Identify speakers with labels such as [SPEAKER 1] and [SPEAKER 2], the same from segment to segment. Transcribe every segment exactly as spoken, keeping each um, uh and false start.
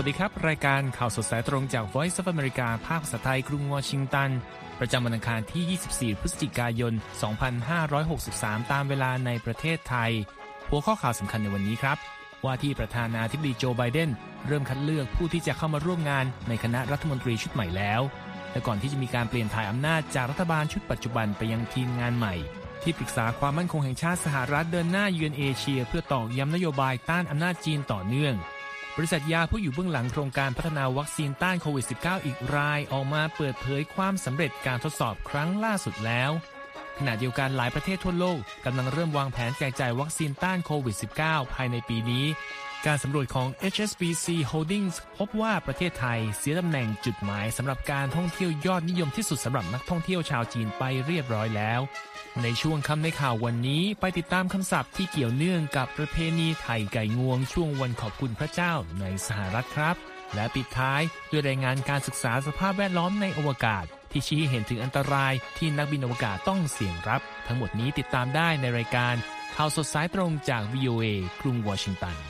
[SPEAKER 1] วัสดีครับรายการข่าวสดสายตรงจาก Voice of America ภาคภาษาไทยกรุงวอชิงตันประจำวันอังคารที่ยี่สิบสี่พฤศจิกายนสองพันห้าร้อยหกสิบสามตามเวลาในประเทศไทยหัวข้อข่าวสำคัญในวันนี้ครับว่าที่ประธานาธิบดีโจไบเดนเริ่มคัดเลือกผู้ที่จะเข้ามาร่วมงานในคณะรัฐมนตรีชุดใหม่แล้วและก่อนที่จะมีการเปลี่ยนถ่ายอำนาจจากรัฐบาลชุดปัจจุบันไปยังทีมงานใหม่ที่ปรึกษาความมั่นคงแห่งชาติสหรัฐเดินหน้าเยือนเอเชียเพื่อตอกย้ำนโยบายต้านอำนาจจีนต่อเนื่องบริษัทยาผู้อยู่เบื้องหลังโครงการพัฒนาวัคซีนต้านโควิด สิบเก้า อีกรายออกมาเปิดเผยความสำเร็จการทดสอบครั้งล่าสุดแล้วขณะเดียวกันหลายประเทศทั่วโลกกำลังเริ่มวางแผนแจกจ่ายวัคซีนต้านโควิด สิบเก้า ภายในปีนี้การสำรวจของ เอช เอส บี ซี Holdings พบว่าประเทศไทยเสียตำแหน่งจุดหมายสำหรับการท่องเที่ยวยอดนิยมที่สุดสำหรับนักท่องเที่ยวชาวจีนไปเรียบร้อยแล้วในช่วงค่ำในข่าววันนี้ไปติดตามคำศัพท์ที่เกี่ยวเนื่องกับประเพณีไถ่ไก่งวงช่วงวันขอบคุณพระเจ้าในสหรัฐครับและปิดท้ายด้วยรายงานการศึกษาสภาพแวดล้อมในอวกาศที่ชี้ให้เห็นถึงอันตรายที่นักบินอวกาศต้องเสี่ยงรับทั้งหมดนี้ติดตามได้ในรายการข่าวสดสายตรงจาก วี โอ เอ กรุงวอชิงตัน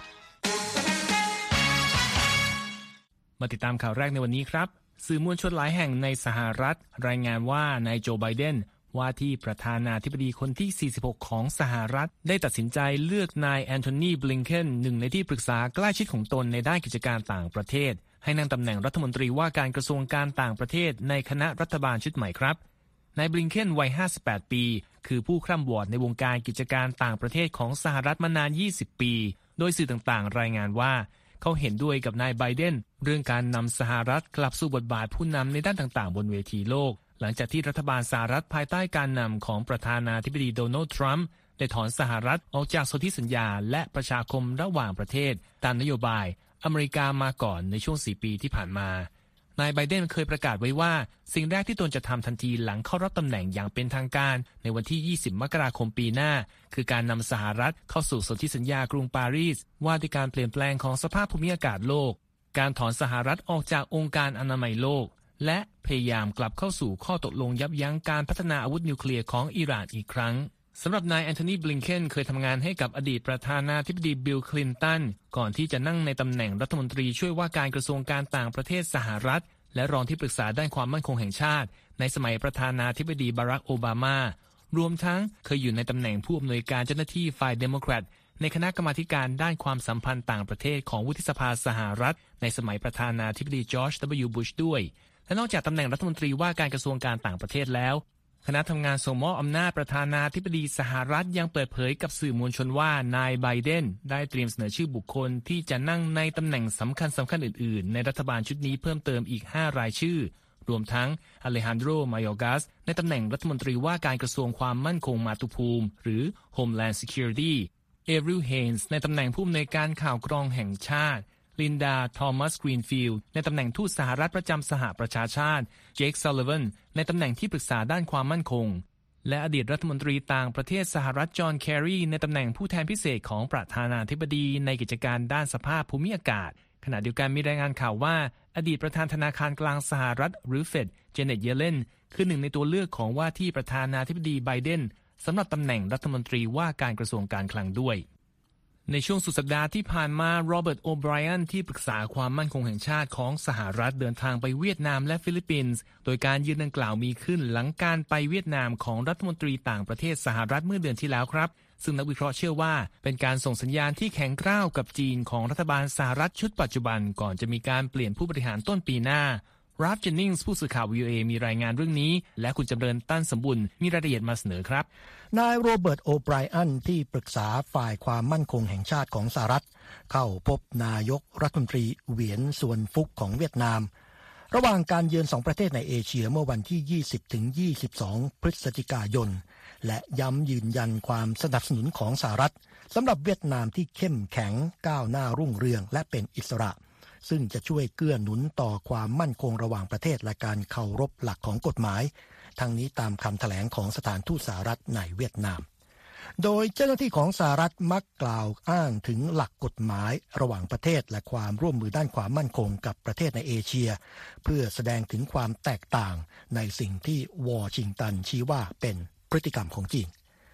[SPEAKER 1] มาติดตามข่าวแรกในวันนี้ครับสื่อมวลชนหลายแห่งในสหรัฐรายงานว่านายโจไบเดนว่าที่ประธานาธิบดีคนที่สี่สิบหกของสหรัฐได้ตัดสินใจเลือกนายแอนโทนีบลิงเคนหนึ่งในที่ปรึกษาใกล้ชิดของตนในด้านกิจการต่างประเทศให้นั่งตำแหน่งรัฐมนตรีว่าการกระทรวงการต่างประเทศในคณะรัฐบาลชุดใหม่ครับนายบลิงเคนวัยห้าสิบแปดปีคือผู้คร่ำวอร์ดในวงการกิจการต่างประเทศของสหรัฐมานานยี่สิบปีโดยสื่อต่างๆรายงานว่าเขาเห็นด้วยกับนายไบเดนเรื่องการนำสหรัฐกลับสู่บทบาทผู้นำในด้านต่างๆบนเวทีโลกหลังจากที่รัฐบาลสหรัฐภายใต้การนำของประธานาธิบดีโดนัลด์ทรัมป์ได้ถอนสหรัฐออกจากสนธิสัญญาและประชาคมระหว่างประเทศตามนโยบายอเมริกามาก่อนในช่วงสี่ปีที่ผ่านมานายไบเดนเคยประกาศไว้ว่าสิ่งแรกที่ตนจะทำทันทีหลังเข้ารับตำแหน่งอย่างเป็นทางการในวันที่ยี่สิบมกราคมปีหน้าคือการนำสหรัฐเข้าสู่สนธิสัญญากรุงปารีสว่าด้วยการเปลี่ยนแปลงของสภาพภูมิอากาศโลกการถอนสหรัฐออกจากองค์การอนามัยโลกและพยายามกลับเข้าสู่ข้อตกลงยับยั้งการพัฒนาอาวุธนิวเคลียร์ของอิหร่านอีกครั้งสำหรับนายแอนโทนีบลิงเคนเคยทำงานให้กับอดีตประธานาธิบดีบิลคลินตันก่อนที่จะนั่งในตำแหน่งรัฐมนตรีช่วยว่าการกระทรวงการต่างประเทศสหรัฐและรองที่ปรึกษาด้านความมั่นคงแห่งชาติในสมัยประธานาธิบดีบารักโอบามารวมทั้งเคยอยู่ในตำแหน่งผู้อำนวยการเจ้าหน้าที่ฝ่ายเดโมแครตในคณะกรรมาการด้านความสัมพันธ์ต่างประเทศของวุฒิสภาสหรัฐในสมัยประธานาธิบดีจอร์จ ดับเบิลยู บุชด้วยและนอกจากตำแหน่งรัฐมนตรีว่าการกระทรวงการต่างประเทศแล้วคณะทำงานส่งมอบอำนาจประธานาธิบดีสหรัฐยังเปิดเผยกับสื่อมวลชนว่านายไบเดนได้เตรียมเสนอชื่อบุคคลที่จะนั่งในตำแหน่งสำคัญสำคัญอื่นๆในรัฐบาลชุดนี้เพิ่มเติมอีกห้ารายชื่อรวมทั้งอเลฮันโดร มายอร์กัสในตำแหน่งรัฐมนตรีว่าการกระทรวงความมั่นคงมาตุภูมิหรือ Homeland Security เอริล เฮนส์ในตำแหน่งผู้อำนวยการข่าวกรองแห่งชาติลินดา ทอมัส กรีนฟิลด์ในตำแหน่งทูตสหรัฐประจำสหประชาชาติเจค ซัลลิวันในตำแหน่งที่ปรึกษาด้านความมั่นคงและอดีตรัฐมนตรีต่างประเทศสหรัฐจอห์น แครีในตำแหน่งผู้แทนพิเศษของประธานาธิบดีในกิจการด้านสภาพภูมิอากาศขณะเดียวกันมีรายงานข่าวว่าอดีตประธานธนาคารกลางสหรัฐหรือเฟดเจเน็ต เยเลนคือหนึ่งในตัวเลือกของว่าที่ประธานาธิบดีไบเดนสำหรับตำแหน่งรัฐมนตรีว่าการกระทรวงการคลังด้วยในช่วงสุดสัปดาห์ที่ผ่านมาโรเบิร์ต โอไบรอันที่ปรึกษาความมั่นคงแห่งชาติของสหรัฐเดินทางไปเวียดนามและฟิลิปปินส์โดยการยืนดังกล่าวมีขึ้นหลังการไปเวียดนามของรัฐมนตรีต่างประเทศสหรัฐเมื่อเดือนที่แล้วครับซึ่งนักวิเคราะห์เชื่อว่าเป็นการส่งสัญญาณที่แข็งกร้าวกับจีนของรัฐบาลสหรัฐชุดปัจจุบันก่อนจะมีการเปลี่ยนผู้บริหารต้นปีหน้าราฟ เจนนิงส์ผู้สื่อข่าว วี โอ เอ มีรายงานเรื่องนี้และคุณจำเริญตั้นสมบุญมีรายละเอียดมาเสนอครับ
[SPEAKER 2] นายโรเบิร์ต โอไบรอันที่ปรึกษาฝ่ายความมั่นคงแห่งชาติของสหรัฐเข้าพบนายกรัฐมนตรีเหวียนซวนฟุกของเวียดนามระหว่างการเยือนสองประเทศในเอเชียเมื่อวันที่ ยี่สิบถึงยี่สิบสอง พฤศจิกายนและย้ำยืนยันความสนับสนุนของสหรัฐสำหรับเวียดนามที่เข้มแข็งก้าวหน้ารุ่งเรืองและเป็นอิสระซึ่งจะช่วยเกื้อหนุนต่อความมั่นคงระหว่างประเทศและการเคารพหลักของกฎหมายทั้งนี้ตามคำแถลงของสถานทูตสหรัฐในเวียดนามโดยเจ้าหน้าที่ของสหรัฐมักกล่าวอ้างถึงหลักกฎหมายระหว่างประเทศและความร่วมมือด้านความมั่นคงกับประเทศในเอเชียเพื่อแสดงถึงความแตกต่างในสิ่งที่วอชิงตันชี้ว่าเป็นพฤติกรรมของจีน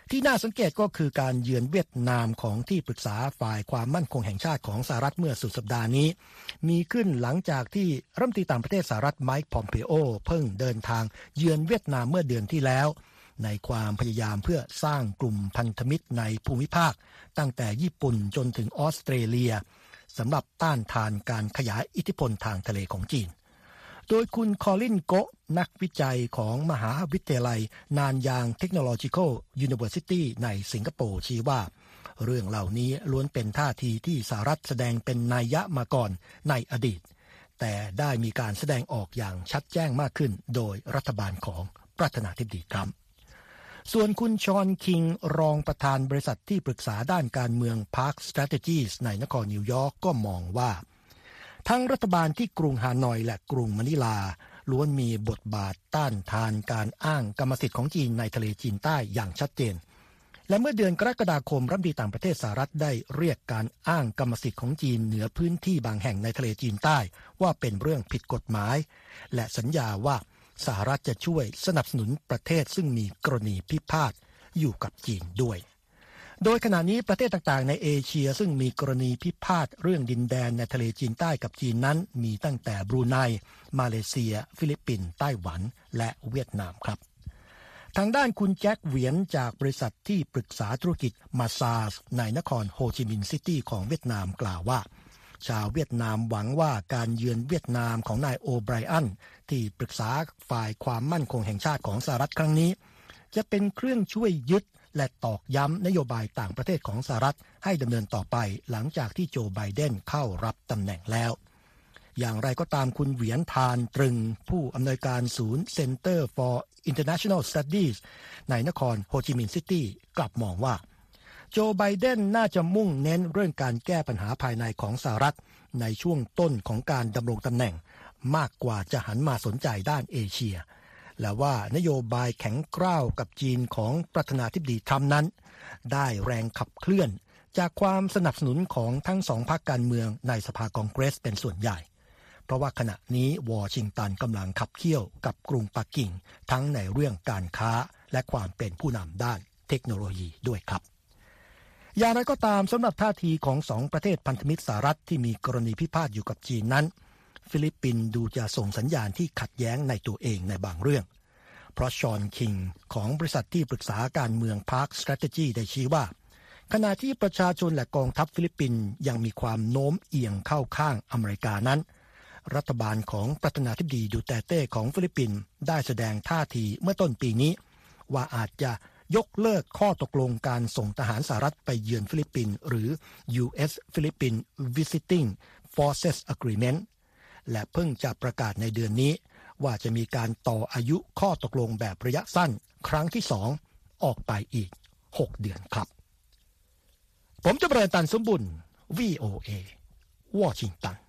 [SPEAKER 2] ที่น่าสังเกตก็คือการเยือนเวียดนามของที่ปรึกษาฝ่ายความมั่นคงแห่งชาติของสหรัฐเมื่อสุดสัปดาห์นี้มีขึ้นหลังจากที่รัฐมนตรีต่างประเทศสหรัฐไมค์พอมเพโอเพิ่งเดินทางเยือนเวียดนามเมื่อเดือนที่แล้วในความพยายามเพื่อสร้างกลุ่มพันธมิตรในภูมิภาคตั้งแต่ญี่ปุ่นจนถึงออสเตรเลียสำหรับต้านทานการขยายอิทธิพลทางทะเลของจีนโดยคุณคอลินโกะนักวิจัยของมหาวิทยาลัยนานยางเทคโนโลยียูนิเวอร์ซิตี้ในสิงคโปร์ชี้ว่าเรื่องเหล่านี้ล้วนเป็นท่าทีที่สหรัฐแสดงเป็นนัยยะมาก่อนในอดีตแต่ได้มีการแสดงออกอย่างชัดแจ้งมากขึ้นโดยรัฐบาลของประธานาธิบดีทรัมป์ส่วนคุณชอนคิงรองประธานบริษัทที่ปรึกษาด้านการเมือง Park Strategies ในนครนิวยอร์กก็มองว่าทั้งรัฐบาลที่กรุงฮานอยและกรุงมะนิลาล้วนมีบทบาทต้านทานการอ้างกรรมสิทธิ์ของจีนในทะเลจีนใต้อย่างชัดเจนและเมื่อเดือนกรกฎาคมรัฐมนตรีต่างประเทศสหรัฐได้เรียกการอ้างกรรมสิทธิ์ของจีนเหนือพื้นที่บางแห่งในทะเลจีนใต้ว่าเป็นเรื่องผิดกฎหมายและสัญญาว่าสหรัฐจะช่วยสนับสนุนประเทศซึ่งมีกรณีพิพาทอยู่กับจีนด้วยโดยขณะนี้ประเทศต่างๆในเอเชียซึ่งมีกรณีพิพาทเรื่องดินแดนในทะเลจีนใต้กับจีนนั้นมีตั้งแต่บรูไนมาเลเซียฟิลิปปินส์ไต้หวันและเวียดนามครับทางด้านคุณแจ็คเหวียนจากบริษัทที่ปรึกษาธุรกิจมาซาสในนครโฮจิมินห์ซิตี้ของเวียดนามกล่าวว่าชาวเวียดนามหวังว่าการเยือนเวียดนามของนายโอไบรอันที่ปรึกษาฝ่ายความมั่นคงแห่งชาติของสหรัฐครั้งนี้จะเป็นเครื่องช่วยยึดและตอกย้ำนโยบายต่างประเทศของสหรัฐให้ดำเนินต่อไปหลังจากที่โจไบเดนเข้ารับตำแหน่งแล้วอย่างไรก็ตามคุณเหวียนทานตรึงผู้อำนวยการศูนย์ Center for International Studies ในนครโฮจิมินห์ซิตี้กลับมองว่าโจไบเดนน่าจะมุ่งเน้นเรื่องการแก้ปัญหาภายในของสหรัฐในช่วงต้นของการดำรงตำแหน่งมากกว่าจะหันมาสนใจด้านเอเชียและว่านโยบายแข็งกร้าวกับจีนของประธานาธิบดีทรัมป์นั้นได้แรงขับเคลื่อนจากความสนับสนุนของทั้งสองพรรคการเมืองในสภาคองเกรสเป็นส่วนใหญ่เพราะว่าขณะนี้วอชิงตันกำลังขับเคี่ยวกับกรุงปักกิ่งทั้งในเรื่องการค้าและความเป็นผู้นำด้านเทคโนโลยีด้วยครับอย่างไรก็ตามสำหรับท่าทีของสองประเทศพันธมิตรสหรัฐที่มีกรณีพิพาทอยู่กับจีนนั้นฟิลิปปินส์ดูจะส่งสัญญาณที่ขัดแย้งในตัวเองในบางเรื่องเพราะชอนคิงของบริษัทที่ปรึกษาการเมือง Park Strategy ได้ชี้ว่าขณะที่ประชาชนและกองทัพฟิลิปปินส์ยังมีความโน้มเอียงเข้าข้างอเมริกานั้นรัฐบาลของประธานาธิบดีดูเตเต้ของฟิลิปปินส์ได้แสดงท่าทีเมื่อต้นปีนี้ว่าอาจจะยกเลิกข้อตกลงการส่งทหารสหรัฐไปเยือนฟิลิปปินส์หรือ ยู เอส Philippine Visiting Forces Agreement และเพิ่งจะประกาศในเดือนนี้ว่าจะมีการต่ออายุข้อตกลงแบบระยะสั้นครั้งที่สองออกไปอีกหกเดือนครับผมจะประตันสมบุญ วี โอ เอ วอชิงตัน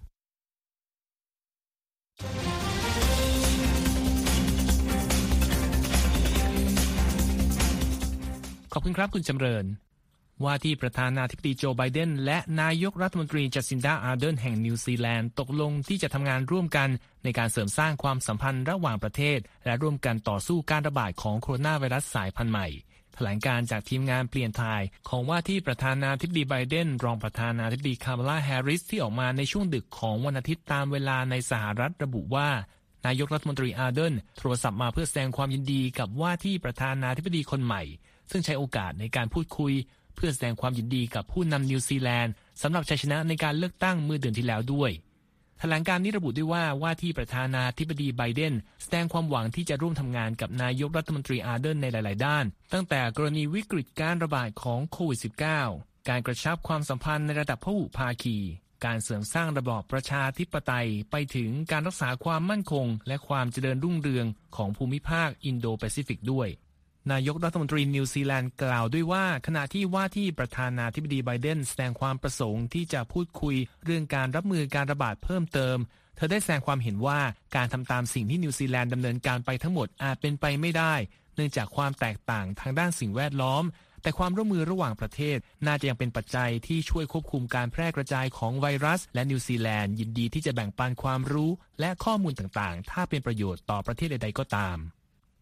[SPEAKER 1] ขอบคุณครับคุณจำเริญว่าที่ประธานาธิบดีโจไบเดนและนายกรัฐมนตรีจัสซินดาอาร์เดนแห่งนิวซีแลนด์ตกลงที่จะทำงานร่วมกันในการเสริมสร้างความสัมพันธ์ระหว่างประเทศและร่วมกันต่อสู้การระบาดของโคโรนาไวรัสสายพันธุ์ใหม่แถลงการจากทีมงานเปลี่ยนถ่ายของว่าที่ประธานาธิบดีไบเดนรองประธานาธิบดีคามาลาแฮร์ริสที่ออกมาในช่วงดึกของวันอาทิตย์ตามเวลาในสหรัฐระบุว่านายกรัฐมนตรีอาร์เดนโทรศัพท์มาเพื่อแสดงความยินดีกับว่าที่ประธานาธิบดีคนใหม่ซึ่งใช้โอกาสในการพูดคุยเพื่อแสดงความยินดีกับผู้นำนิวซีแลนด์สำหรับชัยชนะในการเลือกตั้งเมื่อเดือนที่แล้วด้วยแถลงการนี้ระบุด้วยว่าว่าที่ประธานาธิบดีไบเดนแสดงความหวังที่จะร่วมทำงานกับนายกรัฐมนตรีอาร์เดนในหลายๆด้านตั้งแต่กรณีวิกฤตการระบาดของโควิด สิบเก้า การกระชับความสัมพันธ์ในระดับพหุภาคีการเสริมสร้างระบอบประชาธิปไตยไปถึงการรักษาความมั่นคงและความเจริญรุ่งเรืองของภูมิภาคอินโดแปซิฟิกด้วยนายกรัฐมนตรีนิวซีแลนด์กล่าวด้วยว่าขณะที่ว่าที่ประธานาธิบดีไบเดนแสดงความประสงค์ที่จะพูดคุยเรื่องการรับมือการระบาดเพิ่มเติมเธอได้แสดงความเห็นว่าการทำตามสิ่งที่นิวซีแลนด์ดำเนินการไปทั้งหมดอาจเป็นไปไม่ได้เนื่องจากความแตกต่างทางด้านสิ่งแวดล้อมแต่ความร่วมมือระหว่างประเทศน่าจะยังเป็นปัจจัยที่ช่วยควบคุมการแพร่กระจายของไวรัสและนิวซีแลนด์ยินดีที่จะแบ่งปันความรู้และข้อมูลต่างๆถ้าเป็นประโยชน์ต่อประเทศใดๆก็ตาม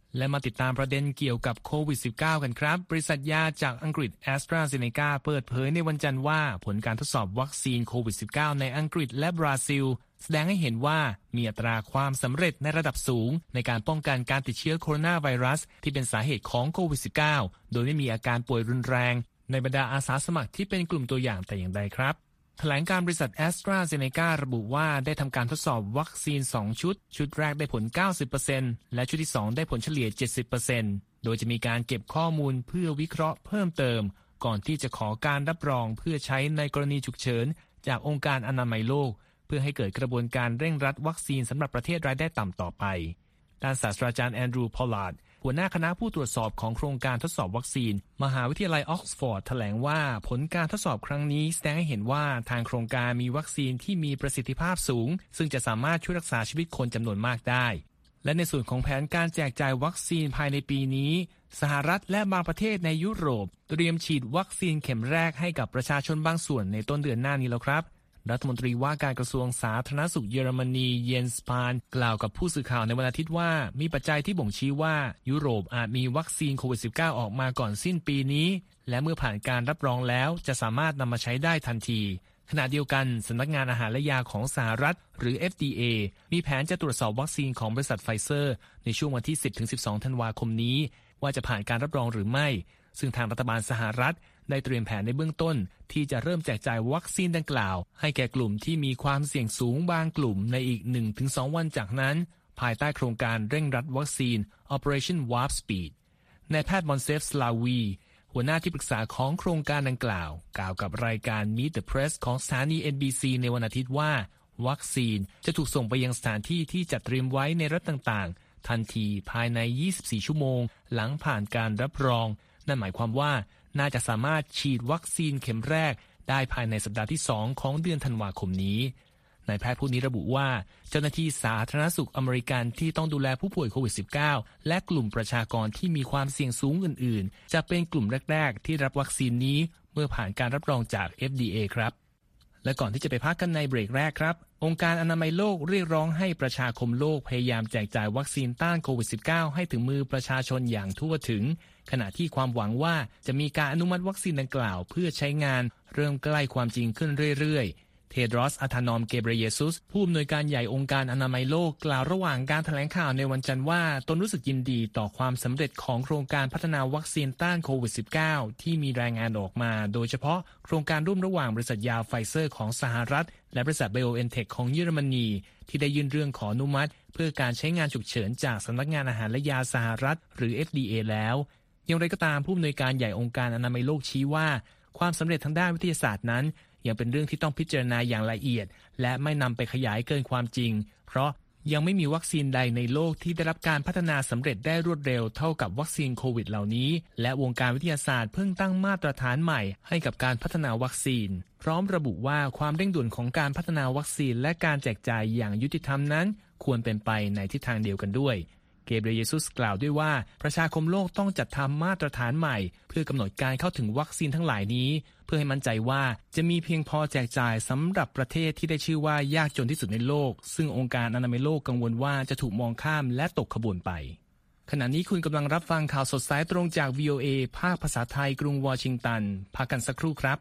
[SPEAKER 1] และมาติดตามประเด็นเกี่ยวกับโควิด สิบเก้า กันครับบริษัทยาจากอังกฤษ AstraZeneca เปิดเผยในวันจันทร์ว่าผลการทดสอบวัคซีนโควิด สิบเก้า ในอังกฤษและบราซิลแสดงให้เห็นว่ามีอัตราความสำเร็จในระดับสูงในการป้องกันการติดเชื้อโคโรนาไวรัสที่เป็นสาเหตุของโควิด สิบเก้า โดยไม่มีอาการป่วยรุนแรงในบรรดาอาสาสมัครที่เป็นกลุ่มตัวอย่างแต่อย่างใดครับแถลงการบริษัท AstraZeneca ระบุว่าได้ทำการทดสอบวัคซีนสองชุดชุดแรกได้ผล เก้าสิบเปอร์เซ็นต์ และชุดที่สองได้ผลเฉลี่ย เจ็ดสิบเปอร์เซ็นต์ โดยจะมีการเก็บข้อมูลเพื่อวิเคราะห์เพิ่มเติมก่อนที่จะขอการรับรองเพื่อใช้ในกรณีฉุกเฉินจากองค์การอนามัยโลกเพื่อให้เกิดกระบวนการเร่งรัดวัคซีนสำหรับประเทศรายได้ต่ำต่อไปด้านศาสตราจารย์แอนดรูว์ พอลลาร์ดหัวหน้าคณะผู้ตรวจสอบของโครงการทดสอบวัคซีนมหาวิทยาลัยออกซฟอร์ดแถลงว่าผลการทดสอบครั้งนี้แสดงให้เห็นว่าทางโครงการมีวัคซีนที่มีประสิทธิภาพสูงซึ่งจะสามารถช่วยรักษาชีวิตคนจำนวนมากได้และในส่วนของแผนการแจกจ่ายวัคซีนภายในปีนี้สหรัฐและบางประเทศในยุโรปเตรียมฉีดวัคซีนเข็มแรกให้กับประชาชนบางส่วนในต้นเดือนหน้านี้แล้วครับรัฐมนตรีว่าการกระทรวงสาธารณสุขเยอรมนีเยนส์พานกล่าวกับผู้สื่อข่าวในวันอาทิตย์ว่ามีปัจจัยที่บ่งชี้ว่ายุโรปอาจมีวัคซีนโควิด สิบเก้า ออกมาก่อนสิ้นปีนี้และเมื่อผ่านการรับรองแล้วจะสามารถนำมาใช้ได้ทันทีขณะเดียวกันสำนักงานอาหารและยาของสหรัฐหรือ เอฟ ดี เอ มีแผนจะตรวจสอบวัคซีนของบริษัทไฟเซอร์ในช่วงวันที่ สิบถึงสิบสอง ธันวาคมนี้ว่าจะผ่านการรับรองหรือไม่ซึ่งทางรัฐบาลสหรัฐได้เตรียมแผนในเบื้องต้นที่จะเริ่มแจกจ่ายวัคซีนดังกล่าวให้แก่กลุ่มที่มีความเสี่ยงสูงบางกลุ่มในอีก หนึ่งถึงสอง วันจากนั้นภายใต้โครงการเร่งรัดวัคซีน Operation Warp Speed นายแพทย์มอนเซฟ สลาวีหัวหน้าที่ปรึกษาของโครงการดังกล่าวกล่าวกับรายการ Meet the Press ของสถานี เอ็น บี ซี ในวันอาทิตย์ว่าวัคซีนจะถูกส่งไปยังสถานที่ที่จัดเตรียมไว้ในรัฐต่างๆทันทีภายในยี่สิบสี่ชั่วโมงหลังผ่านการรับรองนั่นหมายความว่าน่าจะสามารถฉีดวัคซีนเข็มแรกได้ภายในสัปดาห์ที่สองของเดือนธันวาคมนี้นายแพทย์ผู้นี้ระบุว่าเจ้าหน้าที่สาธารณสุขอเมริกันที่ต้องดูแลผู้ป่วยโควิด สิบเก้า และกลุ่มประชากรที่มีความเสี่ยงสูงอื่นๆจะเป็นกลุ่มแรกๆที่รับวัคซีนนี้เมื่อผ่านการรับรองจาก เอฟ ดี เอ ครับและก่อนที่จะไปพักกันในเบรกแรกครับองค์การอนามัยโลกเรียกร้องให้ประชาคมโลกพยายามแจกจ่ายวัคซีนต้านโควิด สิบเก้า ให้ถึงมือประชาชนอย่างทั่วถึงขณะที่ความหวังว่าจะมีการอนุมัติวัคซีนดังกล่าวเพื่อใช้งานเริ่มใกล้ความจริงขึ้นเรื่อยๆเทโดรส อะธานอม เกเบรเยซุสผู้อำนวยการใหญ่องค์การอนามัยโลกกล่าวระหว่างการแถลงข่าวในวันจันทร์ว่าตนรู้สึกยินดีต่อความสำเร็จของโครงการพัฒนาวัคซีนต้านโควิด สิบเก้า ที่มีรายงานออกมาโดยเฉพาะโครงการร่วมระหว่างบริษัทยาไฟเซอร์ของสหรัฐและบริษัท BioNTech ของเยอรมนีที่ได้ยื่นเรื่องขออนุมัติเพื่อการใช้งานฉุกเฉินจากสำนักงานอาหารและยาสหรัฐหรือ เอฟ ดี เอ แล้วอย่างไรก็ตามผู้อำนวยการใหญ่องค์การอนามัยโลกชี้ว่าความสำเร็จทางด้านวิทยาศาสตร์นั้นยังเป็นเรื่องที่ต้องพิจารณาอย่างละเอียดและไม่นำไปขยายเกินความจริงเพราะยังไม่มีวัคซีนใดในโลกที่ได้รับการพัฒนาสำเร็จได้รวดเร็วเท่ากับวัคซีนโควิดเหล่านี้และวงการวิทยาศาสตร์เพิ่งตั้งมาตรฐานใหม่ให้กับการพัฒนาวัคซีนพร้อมระบุว่าความเร่งด่วนของการพัฒนาวัคซีนและการแจกจ่ายอย่างยุติธรรมนั้นควรเป็นไปในทิศทางเดียวกันด้วยเกเบรเยซุสกล่าวด้วยว่าประชาคมโลกต้องจัดทำมาตรฐานใหม่เพื่อกำหนดการเข้าถึงวัคซีนทั้งหลายนี้เพื่อให้มั่นใจว่าจะมีเพียงพอแจกจ่ายสำหรับประเทศที่ได้ชื่อว่ายากจนที่สุดในโลกซึ่งองค์การอนามัยโลกกังวลว่าจะถูกมองข้ามและตกขบวนไปขณะนี้คุณกำลังรับฟังข่าวสดสายตรงจาก วี โอ เอ ภาคภาษาไทยกรุงวอชิงตันพักกันสักครู่ครับ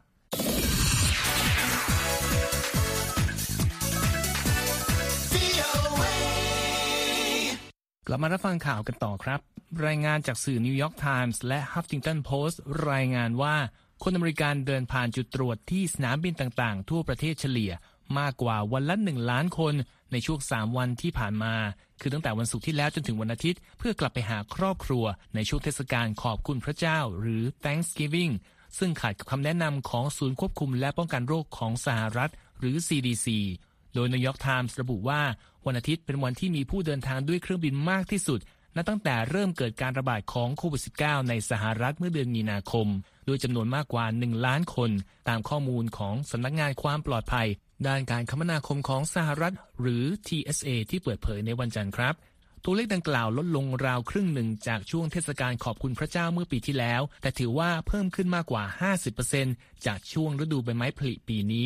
[SPEAKER 1] กลับมารับฟังข่าวกันต่อครับรายงานจากสื่อนิวยอร์กไทมส์และ Huffington Post รายงานว่าคนอเมริกันเดินผ่านจุดตรวจที่สนามบินต่างๆทั่วประเทศเฉลี่ยมากกว่าวันละหนึ่งล้านคนในช่วงสามวันที่ผ่านมาคือตั้งแต่วันศุกร์ที่แล้วจนถึงวันอาทิตย์เพื่อกลับไปหาครอบครัวในช่วงเทศกาลขอบคุณพระเจ้าหรือ Thanksgiving ซึ่งขัดกับคำแนะนำของศูนย์ควบคุมและป้องกันโรคของสหรัฐหรือ ซี ดี ซี โดยนิวยอร์กไทมส์ระบุว่าวันอาทิตย์เป็นวันที่มีผู้เดินทางด้วยเครื่องบินมากที่สุดนับตั้งแต่เริ่มเกิดการระบาดของโควิด สิบเก้า ในสหรัฐเมื่อเดือนมีนาคมโดยจำนวนมากกว่าหนึ่งล้านคนตามข้อมูลของสำนักงานความปลอดภัยด้านการคมนาคมของสหรัฐหรือ ที เอส เอ ที่เปิดเผยในวันจันทร์ครับตัวเลขดังกล่าวลดลงราวครึ่งหนึ่งจากช่วงเทศกาลขอบคุณพระเจ้าเมื่อปีที่แล้วแต่ถือว่าเพิ่มขึ้นมากกว่า ห้าสิบเปอร์เซ็นต์ จากช่วงฤดูใบไม้ผลิปีนี้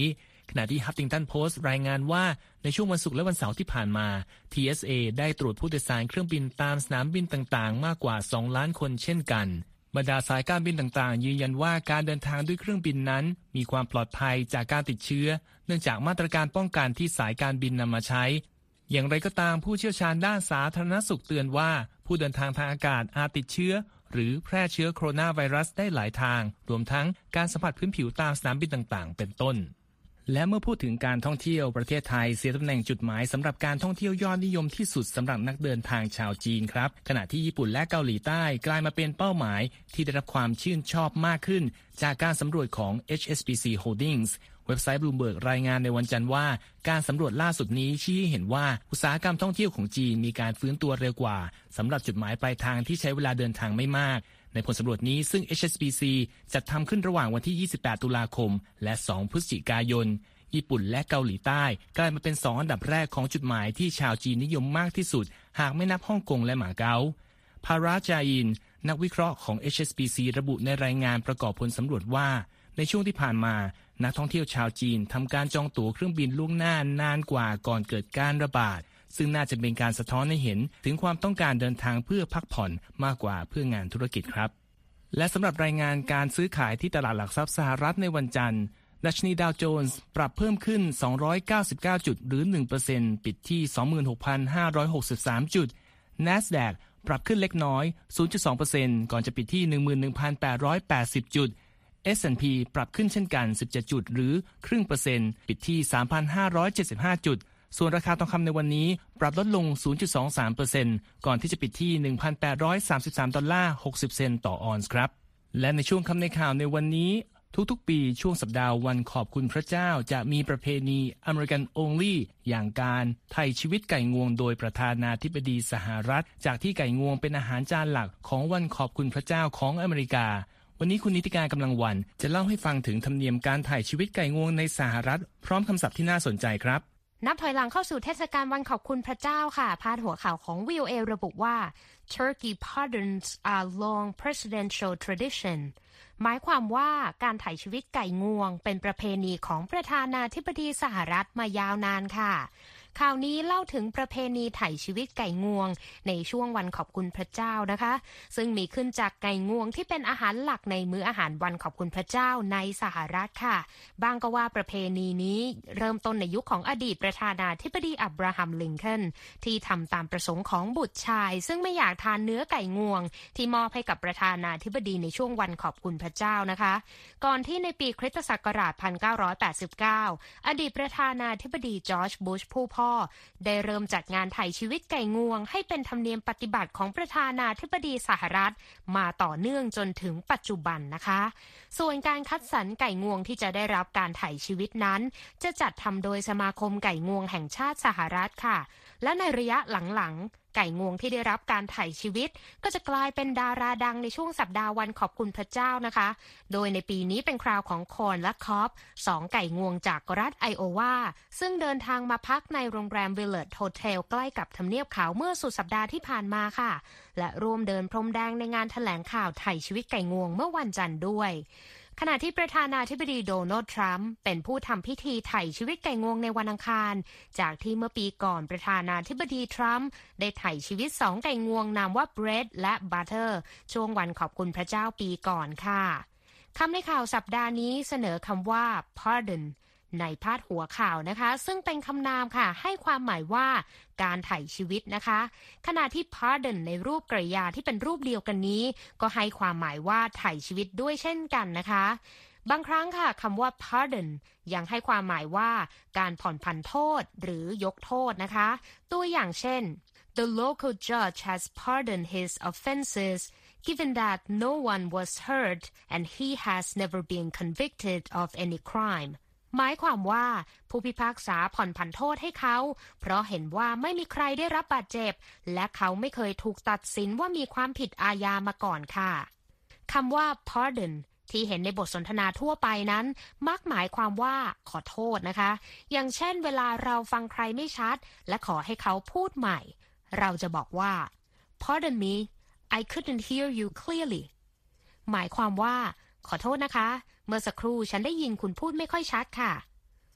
[SPEAKER 1] ขณะที่ Huffington Post รายงานว่าในช่วงวันศุกร์และวันเสาร์ที่ผ่านมา ที เอส เอ ได้ตรวจผู้โดยสารเครื่องบินตามสนามบินต่างๆมากกว่าสองล้านคนเช่นกันบรรดาสายการบินต่างๆยืนยันว่าการเดินทางด้วยเครื่องบินนั้นมีความปลอดภัยจากการติดเชื้อเนื่องจากมาตรการป้องกันที่สายการบินนำมาใช้อย่างไรก็ตามผู้เชี่ยวชาญด้านสาธารณสุขเตือนว่าผู้เดินทางทางอากาศอาจติดเชื้อหรือแพร่เชื้อโคโรนาไวรัสได้หลายทางรวมทั้งการสัมผัสพื้นผิวตามสนามบินต่างๆเป็นต้นและเมื่อพูดถึงการท่องเที่ยวประเทศไทยเสียตำแหน่งจุดหมายสำหรับการท่องเที่ยวยอดนิยมที่สุดสำหรับนักเดินทางชาวจีนครับขณะที่ญี่ปุ่นและเกาหลีใต้กลายมาเป็นเป้าหมายที่ได้รับความชื่นชอบมากขึ้นจากการสำรวจของ เอช เอส บี ซี Holdings เว็บไซต์ Bloomberg รายงานในวันจันทร์ว่าการสำรวจล่าสุดนี้ชี้ให้เห็นว่าอุตสาหกรรมท่องเที่ยวของจีนมีการฟื้นตัวเร็วกว่าสำหรับจุดหมายปลายทางที่ใช้เวลาเดินทางไม่มากในผลสำรวจนี้ซึ่ง เอช เอส บี ซี จัดทำขึ้นระหว่างวันที่ยี่สิบแปดตุลาคมและสองพฤศจิกายนญี่ปุ่นและเกาหลีใต้กลายมาเป็นสองอันดับแรกของจุดหมายที่ชาวจีนนิยมมากที่สุดหากไม่นับฮ่องกงและหม่าเก๊าพาราจาอินนักวิเคราะห์ของ เอช เอส บี ซี ระบุในรายงานประกอบผลสำรวจว่าในช่วงที่ผ่านมานักท่องเที่ยวชาวจีนทำการจองตั๋วเครื่องบินล่วงหน้านานกว่าก่อนเกิดการระบาดซึ่งน่าจะเป็นการสะท้อนให้เห็นถึงความต้องการเดินทางเพื่อพักผ่อนมากกว่าเพื่องานธุรกิจครับและสำหรับรายงานการซื้อขายที่ตลาดหลักทรัพย์สหรัฐในวันจันทร์ดัชนีดาวโจนส์ปรับเพิ่มขึ้นสองร้อยเก้าสิบเก้าจุดหรือ หนึ่งเปอร์เซ็นต์ ปิดที่ สองหมื่นหกพันห้าร้อยหกสิบสาม จุด NASDAQ ปรับขึ้นเล็กน้อย ศูนย์จุดสองเปอร์เซ็นต์ ก่อนจะปิดที่ หนึ่งหมื่นหนึ่งพันแปดร้อยแปดสิบ จุด เอส แอนด์ พี ปรับขึ้นเช่นกันสิบเจ็ดจุดหรือครึ่งเปอร์เซ็นต์ปิดที่ สามพันห้าร้อยเจ็ดสิบห้า จุดส่วนราคาทองคำในวันนี้ปรับลดลง ศูนย์จุดสองสามเปอร์เซ็นต์ ก่อนที่จะปิดที่ หนึ่งพันแปดร้อยสามสิบสาม ดอลลาร์ หกสิบ เซนต์ต่อออนซ์ครับและในช่วงค่ำในข่าวในวันนี้ทุกๆปีช่วงสัปดาห์วันขอบคุณพระเจ้าจะมีประเพณี American Only อย่างการไถ่ชีวิตไก่งวงโดยประธานาธิบดีสหรัฐจากที่ไก่งวงเป็นอาหารจานหลักของวันขอบคุณพระเจ้าของอเมริกาวันนี้คุณนิติการกำลังวันจะเล่าให้ฟังถึงธรรมเนียมการไถ่ชีวิตไก่งวงในสหรัฐพร้อมคำศัพท์ที่น่าสนใจครับ
[SPEAKER 3] นับถอยหลังเข้าสู่เทศกาลวันขอบคุณพระเจ้าค่ะพาดหัวข่าวของ วี โอ เอ ระบุว่า Turkey pardons are long presidential traditionหมายความว่าการไถ่ชีวิตไก่งวงเป็นประเพณีของประธานาธิบดีสหรัฐมายาวนานค่ะข่าวนี้เล่าถึงประเพณีไถ่ชีวิตไก่งวงในช่วงวันขอบคุณพระเจ้านะคะซึ่งมีขึ้นจากไก่งวงที่เป็นอาหารหลักในมื้ออาหารวันขอบคุณพระเจ้าในสหรัฐค่ะบางก็ว่าประเพณีนี้เริ่มต้นในยุคของอดีตประธานาธิบดีอับราฮัมลิงคอล์นที่ทำตามประสงค์ของบุตรชายซึ่งไม่อยากทานเนื้อไก่งวงที่มอบให้กับประธานาธิบดีในช่วงวันขอบคุณพระเจ้านะคะก่อนที่ในปีคริสตศักราชหนึ่งพันเก้าร้อยแปดสิบเก้าอดีตประธานาธิบดีจอร์จบุชผู้พ่อได้เริ่มจัดงานไถ่ชีวิตไก่งวงให้เป็นธรรมเนียมปฏิบัติของประธานาธิบดีสหรัฐมาต่อเนื่องจนถึงปัจจุบันนะคะส่วนการคัดสรรไก่งวงที่จะได้รับการไถ่ชีวิตนั้นจะจัดทำโดยสมาคมไก่งวงแห่งชาติสหรัฐค่ะและในระยะหลังๆไก่งวงที่ได้รับการไถ่ชีวิตก็จะกลายเป็นดาราดังในช่วงสัปดาห์วันขอบคุณพระเจ้านะคะโดยในปีนี้เป็นคราวของคอนและคอปสองไก่งวงจากรัฐไอโอวาซึ่งเดินทางมาพักในโรงแรมวิลเลจโฮเทลใกล้กับทำเนียบขาวเมื่อสุดสัปดาห์ที่ผ่านมาค่ะและร่วมเดินพรมแดงในงานแถลงข่าวไถ่ชีวิตไก่งวงเมื่อวันจันทร์ด้วยขณะที่ประธานาธิบดีโดนัลด์ทรัมป์เป็นผู้ทำพิธีไถ่ชีวิตไก่งวงในวันอังคารจากที่เมื่อปีก่อนประธานาธิบดีทรัมป์ได้ไถ่ชีวิตสองไก่งวงนามว่า Bread และ Butter ช่วงวันขอบคุณพระเจ้าปีก่อนค่ะคำในข่าวสัปดาห์นี้เสนอคำว่า pardon ในพาดหัวข่าวนะคะซึ่งเป็นคำนามค่ะให้ความหมายว่าการไถ่ชีวิตนะคะขณะที่ pardon ในรูปกริยาที่เป็นรูปเดียวกันนี้ก็ให้ความหมายว่าไถ่ชีวิตด้วยเช่นกันนะคะบางครั้งค่ะคำว่า pardon ยังให้ความหมายว่าการผ่อนผันโทษหรือยกโทษนะคะตัวอย่างเช่น The local judge has pardoned his offenses given that no one was hurt and he has never been convicted of any crimeหมายความว่าผู้พิพากษาผ่อนผันโทษให้เขาเพราะเห็นว่าไม่มีใครได้รับบาดเจ็บและเขาไม่เคยถูกตัดสินว่ามีความผิดอาญามาก่อนค่ะคำว่า pardon ที่เห็นในบทสนทนาทั่วไปนั้นมักหมายความว่าขอโทษนะคะอย่างเช่นเวลาเราฟังใครไม่ชัดและขอให้เขาพูดใหม่เราจะบอกว่า pardon me I couldn't hear you clearly หมายความว่าขอโทษนะคะเมื่อสักครู่ฉันได้ยินคุณพูดไม่ค่อยชัดค่ะ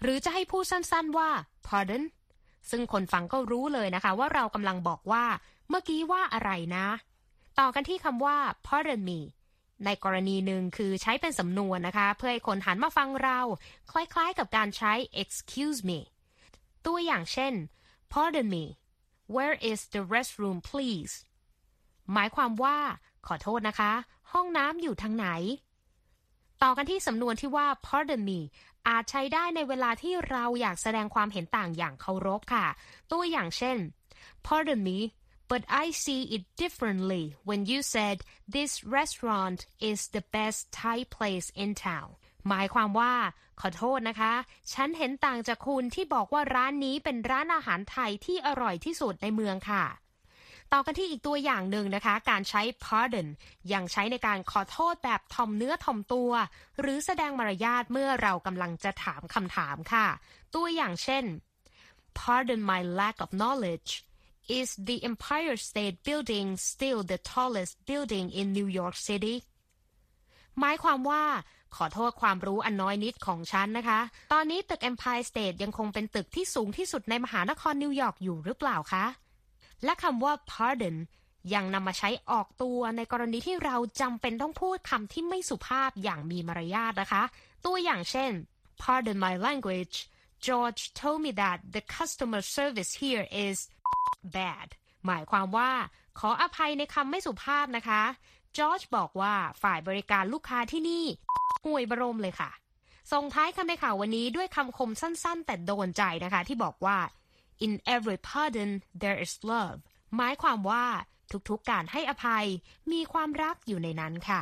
[SPEAKER 3] หรือจะให้พูดสั้นๆว่า pardon ซึ่งคนฟังก็รู้เลยนะคะว่าเรากำลังบอกว่าเมื่อกี้ว่าอะไรนะต่อกันที่คำว่า pardon me ในกรณีหนึ่งคือใช้เป็นสำนวนนะคะเพื่อให้คนหันมาฟังเราคล้ายๆกับการใช้ excuse me ตัวอย่างเช่น pardon me where is the restroom please หมายความว่าขอโทษนะคะห้องน้ำอยู่ทางไหนต่อกันที่สำนวนที่ว่า pardon me อาจใช้ได้ในเวลาที่เราอยากแสดงความเห็นต่างอย่างเคารพค่ะตัวอย่างเช่น pardon me but I see it differently when you said this restaurant is the best Thai place in town หมายความว่าขอโทษนะคะฉันเห็นต่างจากคุณที่บอกว่าร้านนี้เป็นร้านอาหารไทยที่อร่อยที่สุดในเมืองค่ะต่อกันที่อีกตัวอย่างหนึ่งนะคะการใช้ pardon ยังใช้ในการขอโทษแบบถ่อมเนื้อถ่อมตัวหรือแสดงมารยาทเมื่อเรากำลังจะถามคำถามค่ะตัวอย่างเช่น pardon my lack of knowledge is the Empire State Building still the tallest building in New York City หมายความว่าขอโทษความรู้อันน้อยนิดของฉันนะคะตอนนี้ตึก Empire State ยังคงเป็นตึกที่สูงที่สุดในมหานครนิวยอร์กอยู่หรือเปล่าคะและคำว่า pardon ยังนำมาใช้ออกตัวในกรณีที่เราจำเป็นต้องพูดคำที่ไม่สุภาพอย่างมีมารยาทนะคะตัวอย่างเช่น pardon my language George told me that the customer service here is bad หมายความว่าขออภัยในคำไม่สุภาพนะคะจอร์จบอกว่าฝ่ายบริการลูกค้าที่นี่ห่วยบรมเลยค่ะส่งท้ายคำในข่าววันนี้ด้วยคำคมสั้นๆแต่โดนใจนะคะที่บอกว่า in every pardon there is love หมายความว่าทุกๆการให้อภัยมีความรักอยู่ในนั้นค่ะ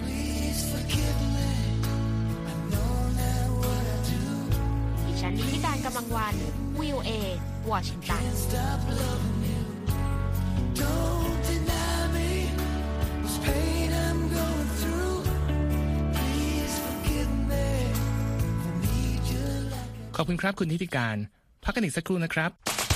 [SPEAKER 3] ดิฉันนิติการกำลังวัน วี โอ เอ วอชิงตัน
[SPEAKER 1] ขอบคุณครับคุณนิติการพักกันอีกสักครู่นะครับ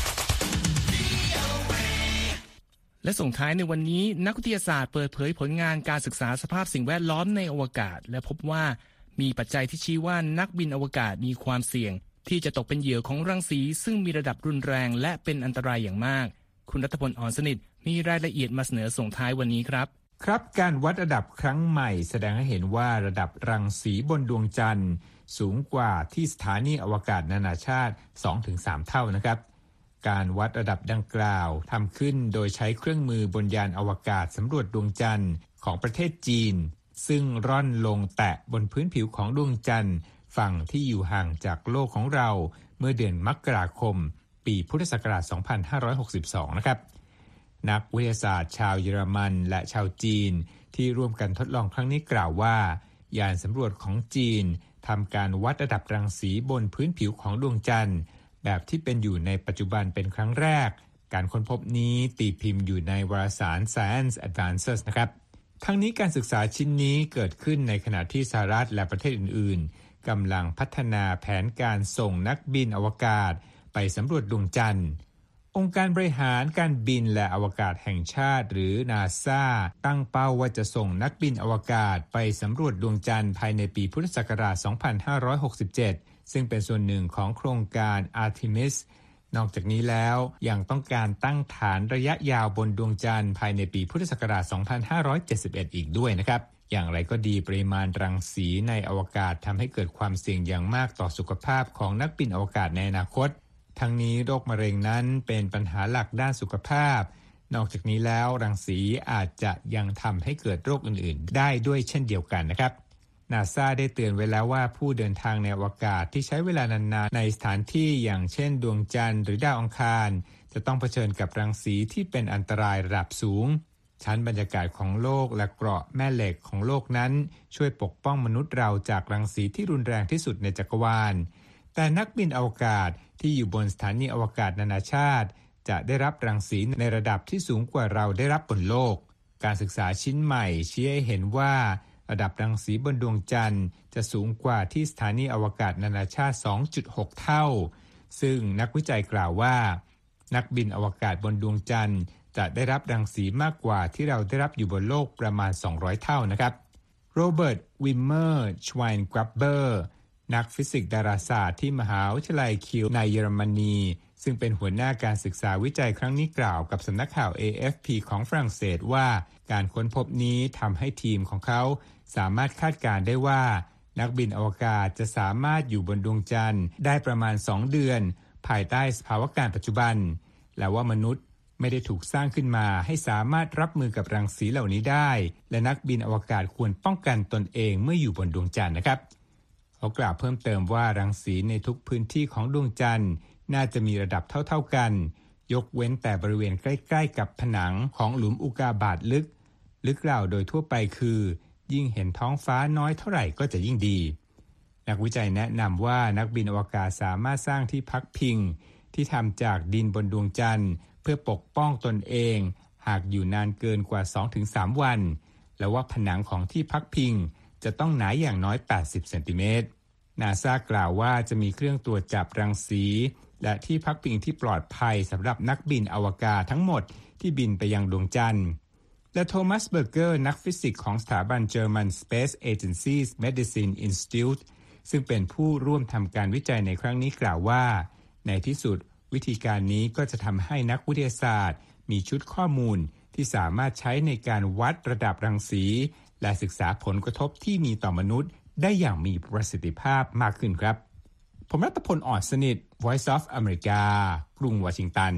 [SPEAKER 1] และส่งท้ายในวันนี้นักวิทยาศาสตร์เปิดเผยผลงานการศึกษาสภาพสิ่งแวดล้อมในอวกาศและพบว่ามีปัจจัยที่ชี้ว่านักบินอวกาศมีความเสี่ยงที่จะตกเป็นเหยื่อของรังสีซึ่งมีระดับรุนแรงและเป็นอันตรายอย่างมากคุณรัฐพล อ่อนสนิทมีรายละเอียดมาเสนอส่งท้ายวันนี้ครับ
[SPEAKER 4] ครับการวัดระดับครั้งใหม่แสดงให้เห็นว่าระดับรังสีบนดวงจันทร์สูงกว่าที่สถานีอวกาศนานาชาติ สองถึงสาม เท่านะครับการวัดระดับดังกล่าวทำขึ้นโดยใช้เครื่องมือบนยานอวกาศสำรวจดวงจันทร์ของประเทศจีนซึ่งร่อนลงแตะบนพื้นผิวของดวงจันทร์ฝั่งที่อยู่ห่างจากโลกของเราเมื่อเดือนมกราคมปีพุทธศักราช สองพันห้าร้อยหกสิบสอง นะครับนักวิทยาศาสตร์ชาวเยอรมันและชาวจีนที่ร่วมกันทดลองครั้งนี้กล่าวว่ายานสำรวจของจีนทำการวัดระดับรังสีบนพื้นผิวของดวงจันทร์แบบที่เป็นอยู่ในปัจจุบันเป็นครั้งแรกการค้นพบนี้ตีพิมพ์อยู่ในวารสาร Science Advances นะครับทั้งนี้การศึกษาชิ้นนี้เกิดขึ้นในขณะที่สหรัฐและประเทศอื่นๆกำลังพัฒนาแผนการส่งนักบินอวกาศไปสำรวจดวงจันทร์องค์การบริหารการบินและอวกาศแห่งชาติหรือ NASA ตั้งเป้าว่าจะส่งนักบินอวกาศไปสำรวจดวงจันทร์ภายในปีพุทธศักราช สองพันห้าร้อยหกสิบเจ็ด ซึ่งเป็นส่วนหนึ่งของโครงการ Artemis นอกจากนี้แล้วยังต้องการตั้งฐานระยะยาวบนดวงจันทร์ภายในปีพุทธศักราช สองพันห้าร้อยเจ็ดสิบเอ็ด อีกด้วยนะครับอย่างไรก็ดีปริมาณรังสีในอวกาศทำให้เกิดความเสี่ยงอย่างมากต่อสุขภาพของนักบินอวกาศในอนาคตทั้งนี้โรคมะเร็งนั้นเป็นปัญหาหลักด้านสุขภาพนอกจากนี้แล้วรังสีอาจจะยังทำให้เกิดโรคอื่นๆได้ด้วยเช่นเดียวกันนะครับ NASA ได้เตือนไว้แล้วว่าผู้เดินทางในอวกาศที่ใช้เวลานานๆในสถานที่อย่างเช่นดวงจันทร์หรือดาวอังคารจะต้องเผชิญกับรังสีที่เป็นอันตรายระดับสูงชั้นบรรยากาศของโลกและเกราะแม่เหล็กของโลกนั้นช่วยปกป้องมนุษย์เราจากรังสีที่รุนแรงที่สุดในจักรวาลแต่นักบินอวกาศที่อยู่บนสถานีอวกาศนานาชาติจะได้รับรังสีในระดับที่สูงกว่าเราได้รับบนโลกการศึกษาชิ้นใหม่ชี้ให้เห็นว่าระดับรังสีบนดวงจันทร์จะสูงกว่าที่สถานีอวกาศนานาชาติ สองจุดหก เท่าซึ่งนักวิจัยกล่าวว่านักบินอวกาศบนดวงจันทร์จะได้รับรังสีมากกว่าที่เราได้รับอยู่บนโลกประมาณสองร้อยเท่านะครับโรเบิร์ตวิมเมอร์ชไวน์กรับเบอร์นักฟิสิกส์ดาราศาสตร์ที่มหาวิทยาลัยคิลในเยอรมนีซึ่งเป็นหัวหน้าการศึกษาวิจัยครั้งนี้กล่าวกับสำนักข่าว เอ เอฟ พี ของฝรั่งเศสว่าการค้นพบนี้ทำให้ทีมของเขาสามารถคาดการณ์ได้ว่านักบินอวกาศจะสามารถอยู่บนดวงจันทร์ได้ประมาณสองเดือนภายใต้สภาวะการปัจจุบันและว่ามนุษย์ไม่ได้ถูกสร้างขึ้นมาให้สามารถรับมือกับรังสีเหล่านี้ได้และนักบินอวกาศควรป้องกันตนเองเมื่ออยู่บนดวงจันทร์นะครับเขากล่าวเพิ่มเติมว่ารังสีในทุกพื้นที่ของดวงจันทร์น่าจะมีระดับเท่าๆกันยกเว้นแต่บริเวณใกล้ๆกับผนังของหลุมอุกาบาตลึกลึกกล่าวโดยทั่วไปคือยิ่งเห็นท้องฟ้าน้อยเท่าไหร่ก็จะยิ่งดีนักวิจัยแนะนำว่านักบินอวกาศสามารถสร้างที่พักพิงที่ทำจากดินบนดวงจันทร์เพื่อปกป้องตนเองหากอยู่นานเกินกว่า สองถึงสาม วันและว่าผนังของที่พักพิงจะต้องหนาอย่างน้อยแปดสิบเซนติเมตรนาซากล่าวว่าจะมีเครื่องตรวจจับรังสีและที่พักพิงที่ปลอดภัยสำหรับนักบินอวกาศทั้งหมดที่บินไปยังดวงจันทร์และโทมัสเบอร์เกอร์นักฟิสิกส์ของสถาบัน German Space Agency's Medicine Institute ซึ่งเป็นผู้ร่วมทำการวิจัยในครั้งนี้กล่าวว่าในที่สุดวิธีการนี้ก็จะทำให้นักวิทยาศาสตร์มีชุดข้อมูลที่สามารถใช้ในการวัดระดับรังสีและศึกษาผลกระทบที่มีต่อมนุษย์ได้อย่างมีประสิทธิภาพมากขึ้นครับผมรัตพล อ่อนสนิท Voice of America กรุงวอชิงตัน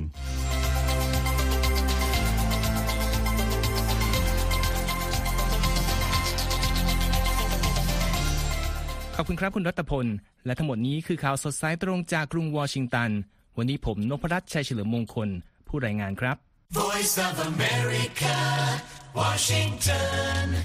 [SPEAKER 1] ขอบคุณครับคุณรัตพลและทั้งหมดนี้คือข่าวสดสายตรงจากกรุงวอชิงตันวันนี้ผมนพรัตน์ชัยเฉลิมมงคลผู้รายงานครับ
[SPEAKER 5] Voice of America Washington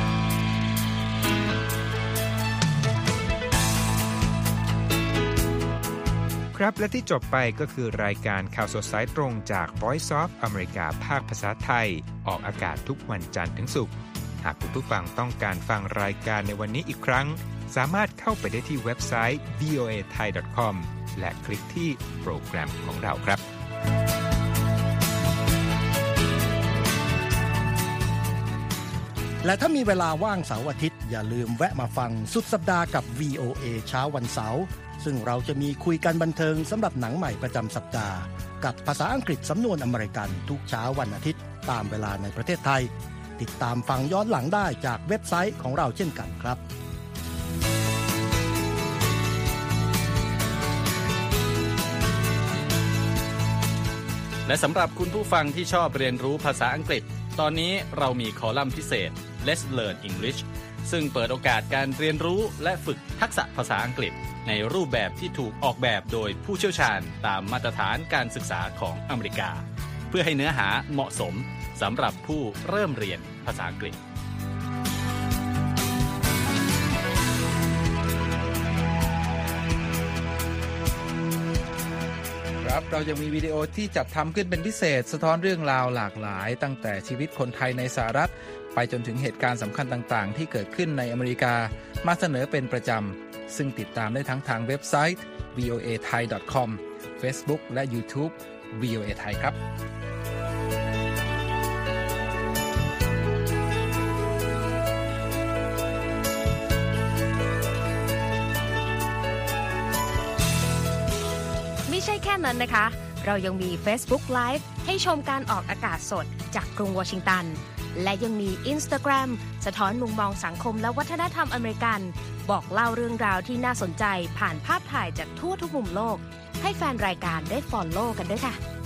[SPEAKER 4] ครับและที่จบไปก็คือรายการข่าวสดสายตรงจาก Voice of America ภาคภาษาไทยออกอากาศทุกวันจันทร์ถึงศุกร์หากคุณผู้ฟังต้องการฟังรายการในวันนี้อีกครั้งสามารถเข้าไปได้ที่เว็บไซต์ วี โอ เอ ไทย ดอท คอม และคลิกที่โปรแกรมของเราครับ
[SPEAKER 2] และถ้ามีเวลาว่างเสาร์อาทิตย์อย่าลืมแวะมาฟังสุดสัปดาห์กับ วี โอ เอ เช้าวันเสาร์ซึ่งเราจะมีคุยกันบันเทิงสำหรับหนังใหม่ประจำสัปดาห์กับภาษาอังกฤษสำนวนอเมริกันทุกเช้าวันอาทิตย์ตามเวลาในประเทศไทยติดตามฟังย้อนหลังได้จากเว็บไซต์ของเราเช่นกันครับ
[SPEAKER 6] และสำหรับคุณผู้ฟังที่ชอบเรียนรู้ภาษาอังกฤษตอนนี้เรามีคอลัมน์พิเศษ Let's Learn English ซึ่งเปิดโอกาสการเรียนรู้และฝึกทักษะภาษาอังกฤษในรูปแบบที่ถูกออกแบบโดยผู้เชี่ยวชาญตามมาตรฐานการศึกษาของอเมริกาเพื่อให้เนื้อหาเหมาะสมสำหรับผู้เริ่มเรียนภาษาอังกฤษ
[SPEAKER 7] ครับเรายังมีวิดีโอที่จัดทำขึ้นเป็นพิเศษสะท้อนเรื่องราวหลากหลายตั้งแต่ชีวิตคนไทยในสหรัฐไปจนถึงเหตุการณ์สำคัญต่างๆที่เกิดขึ้นในอเมริกามาเสนอเป็นประจำซึ่งติดตามได้ทั้งทางเว็บไซต์ วี โอ เอ ไทย ดอท คอม Facebook และ YouTube วี โอ เอ ไทยครับ
[SPEAKER 3] ไม่ใช่แค่นั้นนะคะเรายังมี Facebook Live ให้ชมการออกอากาศสดจากกรุงวอชิงตันและยังมี Instagram สะท้อนมุมมองสังคมและวัฒนธรรมอเมริกันบอกเล่าเรื่องราวที่น่าสนใจผ่านภาพถ่ายจากทั่วทุกมุมโลกให้แฟนรายการได้ follow กันด้วยค่ะ